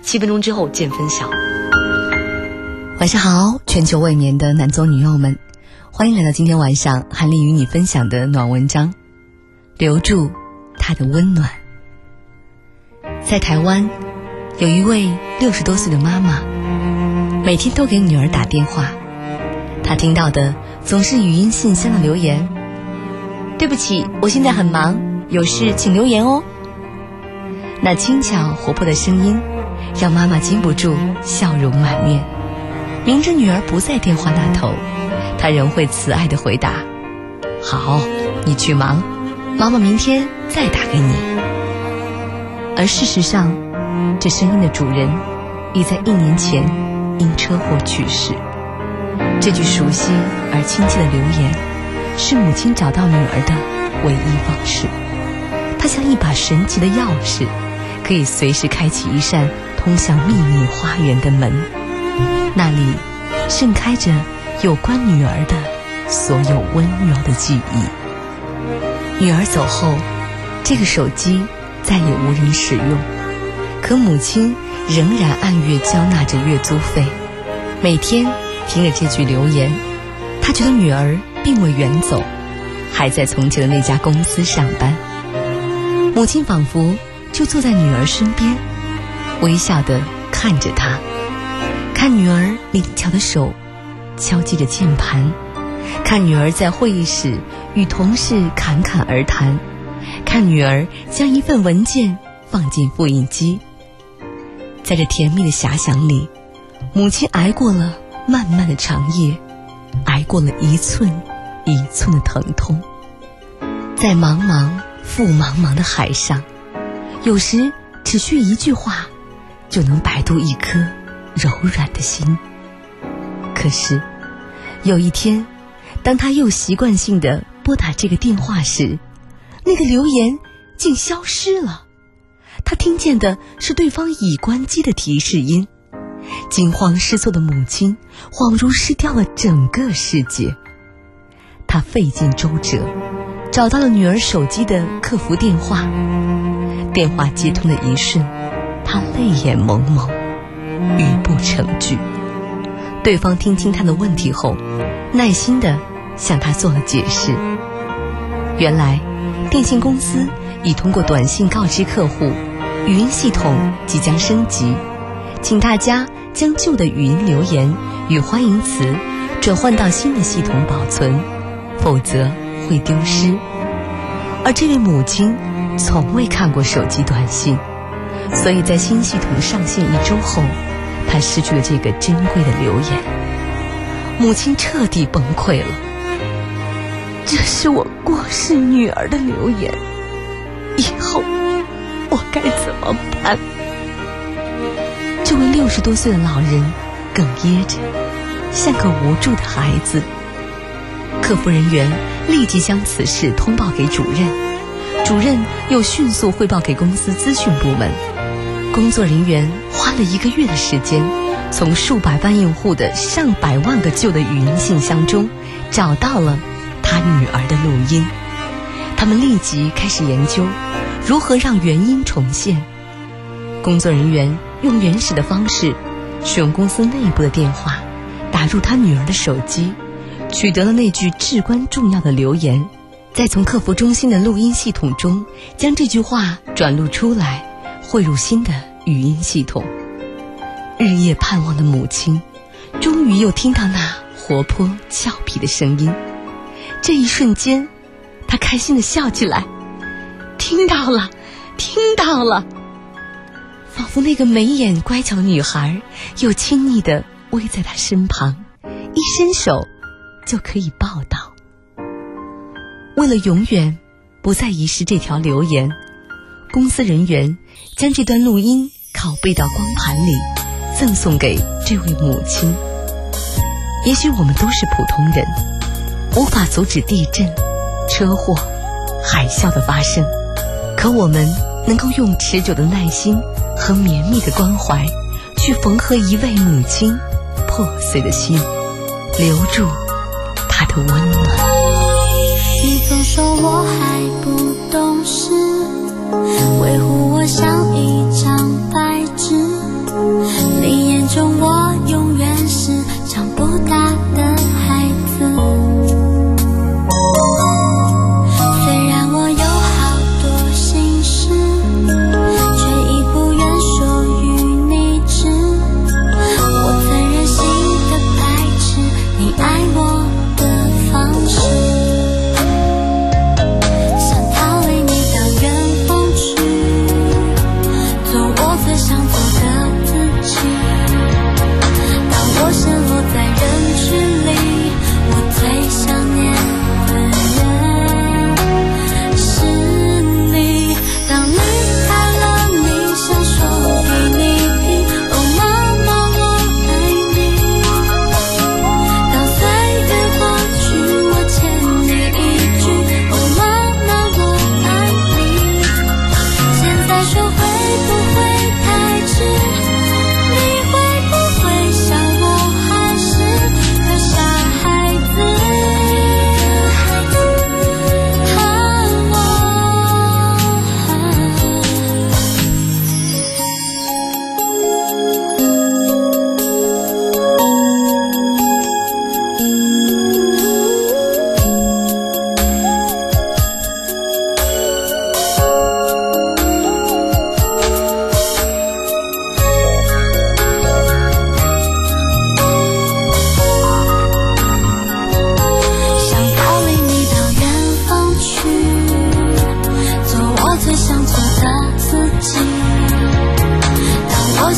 7分钟之后见分晓。 晚上好，全球未眠的男左女右们，欢迎来到今天晚上韩丽与你分享的暖文章，留住他的温暖。在台湾，有一位60多岁的妈妈，每天都给女儿打电话，她听到的总是语音信箱的留言：对不起，我现在很忙，有事请留言哦。那轻巧活泼的声音让妈妈禁不住笑容满面。明知女儿不在电话那头，她仍会慈爱地回答：好，你去忙，妈妈明天再打给你。而事实上，这声音的主人已在1年前因车祸去世。这句熟悉而亲切的留言是母亲找到女儿的唯一方式。它像一把神奇的钥匙，可以随时开启一扇通向秘密花园的门，那里盛开着有关女儿的所有温柔的记忆。女儿走后，这个手机再也无人使用，可母亲仍然按月交纳着月租费。每天听着这句留言，她觉得女儿并未远走，还在从前的那家公司上班。母亲仿佛就坐在女儿身边，微笑地看着她，看女儿灵巧的手敲击着键盘，看女儿在会议室与同事侃侃而谈，看女儿将一份文件放进复印机。在这甜蜜的遐想里，母亲挨过了漫漫的长夜，挨过了一寸一寸的疼痛。在茫茫复茫茫的海上，有时只需一句话就能摆渡一颗柔软的心。可是有一天，当他又习惯性地拨打这个电话时，那个留言竟消失了。他听见的是对方已关机的提示音。惊慌失措的母亲恍如失掉了整个世界。他费尽周折找到了女儿手机的客服电话，电话接通的一瞬，他泪眼蒙蒙，语不成句。对方听清他的问题后，耐心地向他做了解释。原来电信公司已通过短信告知客户，语音系统即将升级，请大家将旧的语音留言与欢迎词转换到新的系统保存，否则会丢失。而这位母亲从未看过手机短信，所以在新系统上线1周后，她失去了这个珍贵的留言。母亲彻底崩溃了。这是我过世女儿的留言，以后我该怎么办？这位60多岁的老人哽咽着，像个无助的孩子。客服人员立即将此事通报给主任，主任又迅速汇报给公司资讯部门。工作人员花了1个月的时间，从数百万用户的上百万个旧的语音信箱中找到了他女儿的录音。他们立即开始研究如何让原音重现。工作人员用原始的方式，使用公司内部的电话打入他女儿的手机，取得了那句至关重要的留言，再从客服中心的录音系统中将这句话转录出来，汇入新的语音系统。日夜盼望的母亲终于又听到那活泼俏皮的声音。这一瞬间，她开心地笑起来，听到了，听到了。仿佛那个眉眼乖巧的女孩又亲昵地偎在她身旁，一伸手就可以抱到。为了永远不再遗失这条留言，公司人员将这段录音拷贝到光盘里，赠送给这位母亲。也许我们都是普通人，无法阻止地震、车祸、海啸的发生，可我们能够用持久的耐心和绵密的关怀去缝合一位母亲破碎的心，留住她的温暖。 你总说我还不懂事，维护我像一张白纸，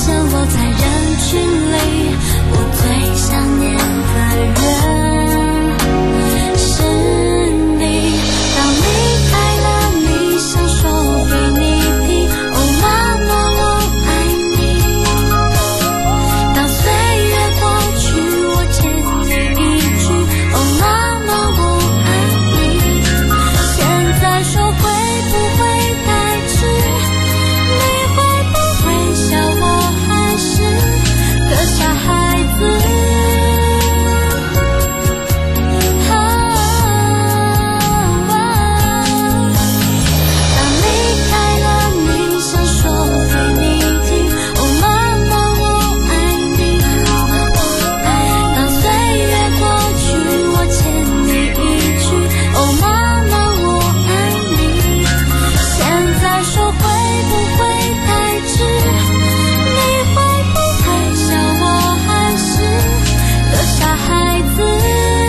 我在人群里，我最想念的人是你。当离开了，你像收回你的，哦妈妈我爱你。当岁月过去，我牵你一句，哦妈妈我爱你。现在说会不会太迟，你会不会笑我还是个傻孩子。当离开了，你想说给你听，哦妈妈我爱你。当岁月过去，我牵你一句，哦妈妈我爱你。现在说会不会太迟，你会不会笑我还是个傻孩子。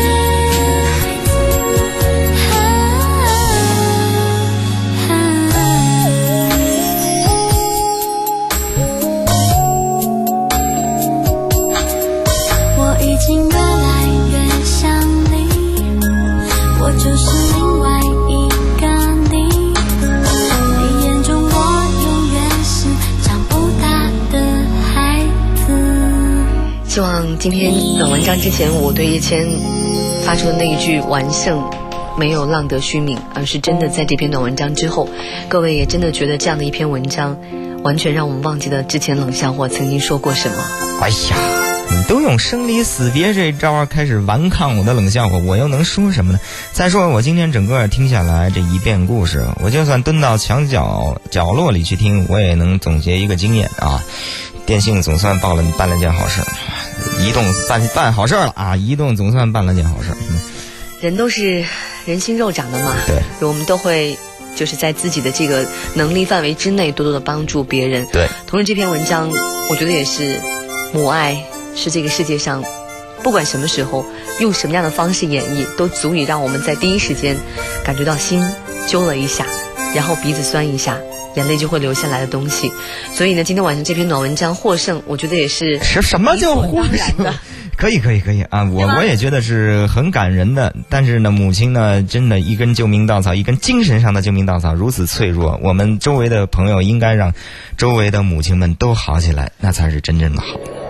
我已经越来越想你，我就是另外一个你。你眼中我永远是长不大的孩子。 希望今天暖文章之前，我对叶谦发出的那一句完胜没有浪得虚名，而是真的在这篇暖文章之后，各位也真的觉得这样的一篇文章完全让我们忘记了之前冷笑话曾经说过什么。 哎呀，你都用生离死别这招开始顽抗我的冷笑话，我又能说什么呢？再说我今天整个听下来这一遍故事，我就算蹲到墙角落里去听，我也能总结一个经验啊。电信总算办了件好事，移动办好事了啊！移动总算办了件好事。 人都是人心肉长的嘛， 对， 我们都会就是在自己的这个能力范围之内多多的帮助别人。 对， 同时这篇文章我觉得也是母爱是这个世界上不管什么时候用什么样的方式演绎，都足以让我们在第一时间感觉到心揪了一下，然后鼻子酸一下，眼泪就会流下来的东西。所以呢，今天晚上这篇暖文章获胜，我觉得也是什么叫获胜？可以啊！我也觉得是很感人的。但是呢，母亲呢，真的一根救命稻草，一根精神上的救命稻草，如此脆弱。我们周围的朋友应该让周围的母亲们都好起来，那才是真正的好。